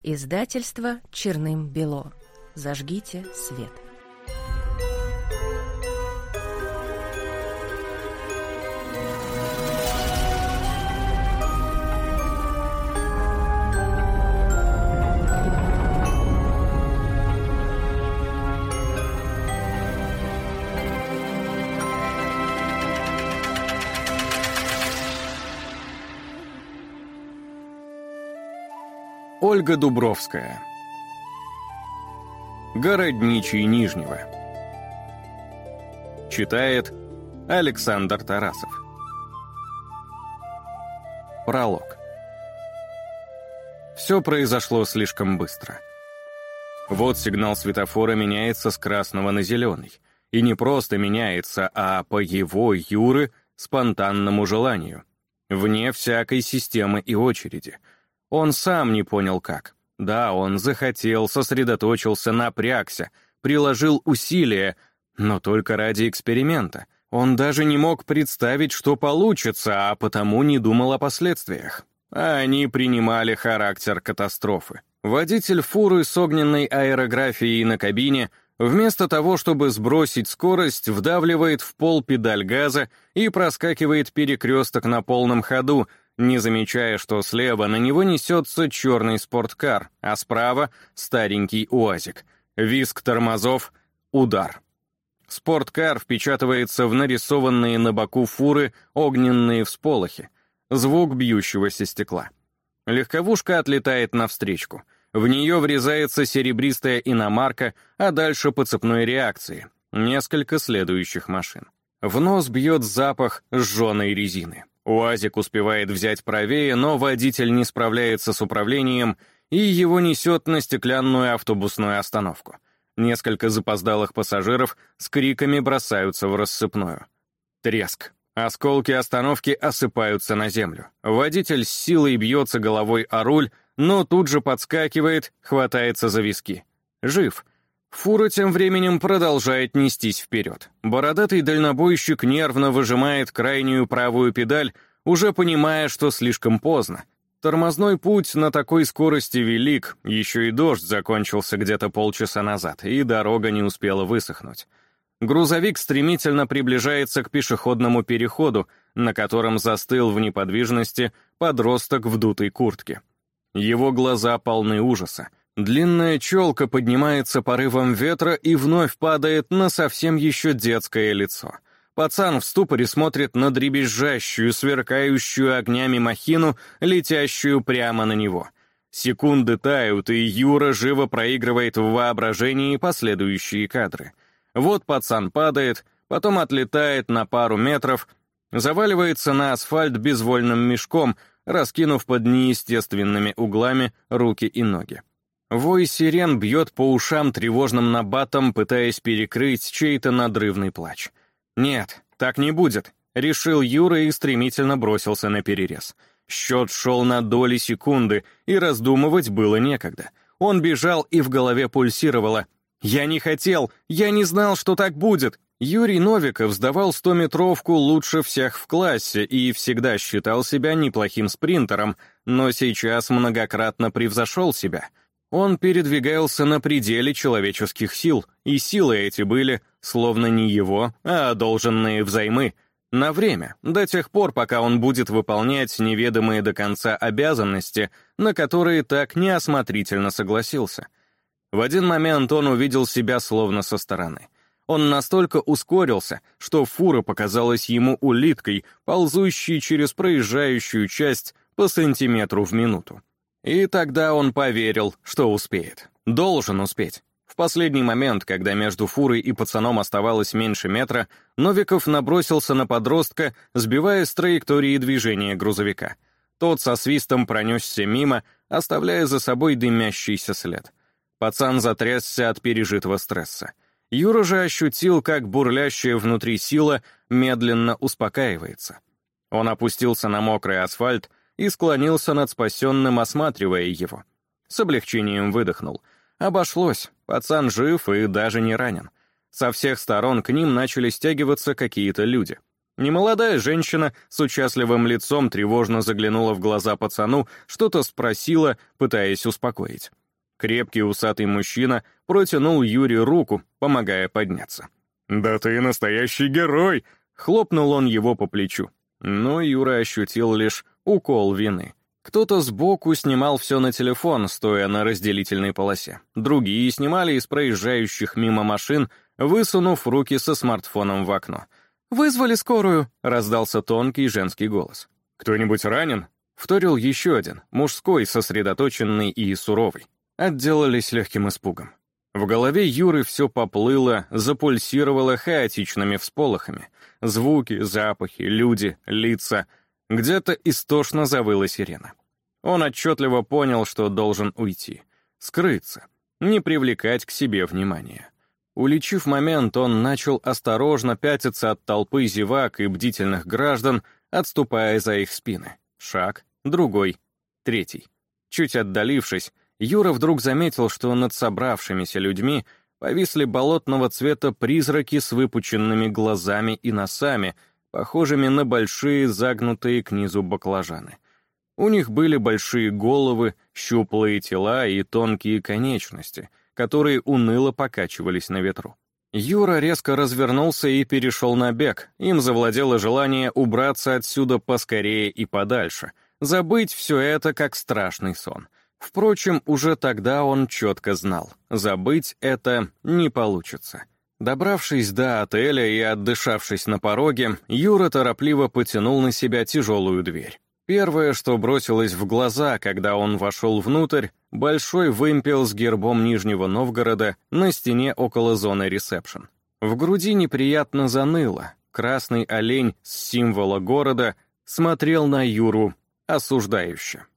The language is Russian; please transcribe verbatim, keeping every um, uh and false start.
Издательство Черным-Бело. Зажгите свет. Ольга Дубровская. Городничий Нижнего. Читает Александр Тарасов. Пролог. Все произошло слишком быстро. Вот сигнал светофора меняется с красного на зеленый. И не просто меняется, а по его, Юры, спонтанному желанию. Вне всякой системы и очереди. Он сам не понял как. Да, он захотел, сосредоточился, напрягся, приложил усилия, но только ради эксперимента. Он даже не мог представить, что получится, а потому не думал о последствиях. А они принимали характер катастрофы. Водитель фуры с огненной аэрографией на кабине, вместо того, чтобы сбросить скорость, вдавливает в пол педаль газа и проскакивает перекресток на полном ходу, не замечая, что слева на него несется черный спорткар, а справа — старенький УАЗик. Визг тормозов, удар. Спорткар впечатывается в нарисованные на боку фуры огненные всполохи. Звук бьющегося стекла. Легковушка отлетает навстречку. В нее врезается серебристая иномарка, а дальше по цепной реакции. Несколько следующих машин. В нос бьет запах сжженной резины. УАЗик успевает взять правее, но водитель не справляется с управлением, и его несет на стеклянную автобусную остановку. Несколько запоздалых пассажиров с криками бросаются в рассыпную. Треск. Осколки остановки осыпаются на землю. Водитель с силой бьется головой о руль, но тут же подскакивает, хватается за виски. Жив. Фура тем временем продолжает нестись вперед. Бородатый дальнобойщик нервно выжимает крайнюю правую педаль, уже понимая, что слишком поздно. Тормозной путь на такой скорости велик, еще и дождь закончился где-то полчаса назад, и дорога не успела высохнуть. Грузовик стремительно приближается к пешеходному переходу, на котором застыл в неподвижности подросток в дутой куртке. Его глаза полны ужаса. Длинная челка поднимается порывом ветра и вновь падает на совсем еще детское лицо. Пацан в ступоре смотрит на дребезжащую, сверкающую огнями махину, летящую прямо на него. Секунды тают, и Юра живо проигрывает в воображении последующие кадры. Вот пацан падает, потом отлетает на пару метров, заваливается на асфальт безвольным мешком, раскинув под неестественными углами руки и ноги. Вой сирен бьет по ушам тревожным набатом, пытаясь перекрыть чей-то надрывный плач. «Нет, так не будет», — решил Юра и стремительно бросился на перерез. Счет шел на доли секунды, и раздумывать было некогда. Он бежал, и в голове пульсировало. «Я не хотел, я не знал, что так будет». Юрий Новиков сдавал стометровку лучше всех в классе и всегда считал себя неплохим спринтером, но сейчас многократно превзошел себя. Он передвигался на пределе человеческих сил, и силы эти были, словно не его, а одолженные взаймы. На время, до тех пор, пока он будет выполнять неведомые до конца обязанности, на которые так неосмотрительно согласился. В один момент он увидел себя словно со стороны. Он настолько ускорился, что фура показалась ему улиткой, ползущей через проезжающую часть по сантиметру в минуту. И тогда он поверил, что успеет. Должен успеть. В последний момент, когда между фурой и пацаном оставалось меньше метра, Новиков набросился на подростка, сбивая с траектории движения грузовика. Тот со свистом пронесся мимо, оставляя за собой дымящийся след. Пацан затрясся от пережитого стресса. Юра же ощутил, как бурлящая внутри сила медленно успокаивается. Он опустился на мокрый асфальт и склонился над спасенным, осматривая его. С облегчением выдохнул. Обошлось, пацан жив и даже не ранен. Со всех сторон к ним начали стягиваться какие-то люди. Немолодая женщина с участливым лицом тревожно заглянула в глаза пацану, что-то спросила, пытаясь успокоить. Крепкий усатый мужчина протянул Юре руку, помогая подняться. «Да ты настоящий герой!» — хлопнул он его по плечу. Но Юра ощутил лишь укол вины. Кто-то сбоку снимал все на телефон, стоя на разделительной полосе. Другие снимали из проезжающих мимо машин, высунув руки со смартфоном в окно. «Вызвали скорую!» — раздался тонкий женский голос. «Кто-нибудь ранен?» — вторил еще один, мужской, сосредоточенный и суровый. Отделались легким испугом. В голове Юры все поплыло, запульсировало хаотичными всполохами. Звуки, запахи, люди, лица. Где-то истошно завыла сирена. Он отчетливо понял, что должен уйти. Скрыться. Не привлекать к себе внимания. Уличив момент, он начал осторожно пятиться от толпы зевак и бдительных граждан, отступая за их спины. Шаг, другой, третий. Чуть отдалившись, Юра вдруг заметил, что над собравшимися людьми повисли болотного цвета призраки с выпученными глазами и носами, похожими на большие загнутые к низу баклажаны. У них были большие головы, щуплые тела и тонкие конечности, которые уныло покачивались на ветру. Юра резко развернулся и перешел на бег. Им завладело желание убраться отсюда поскорее и подальше, забыть все это как страшный сон. Впрочем, уже тогда он четко знал, забыть это не получится. Добравшись до отеля и отдышавшись на пороге, Юра торопливо потянул на себя тяжелую дверь. Первое, что бросилось в глаза, когда он вошел внутрь, большой вымпел с гербом Нижнего Новгорода на стене около зоны ресепшн. В груди неприятно заныло. Красный олень с символа города смотрел на Юру осуждающе.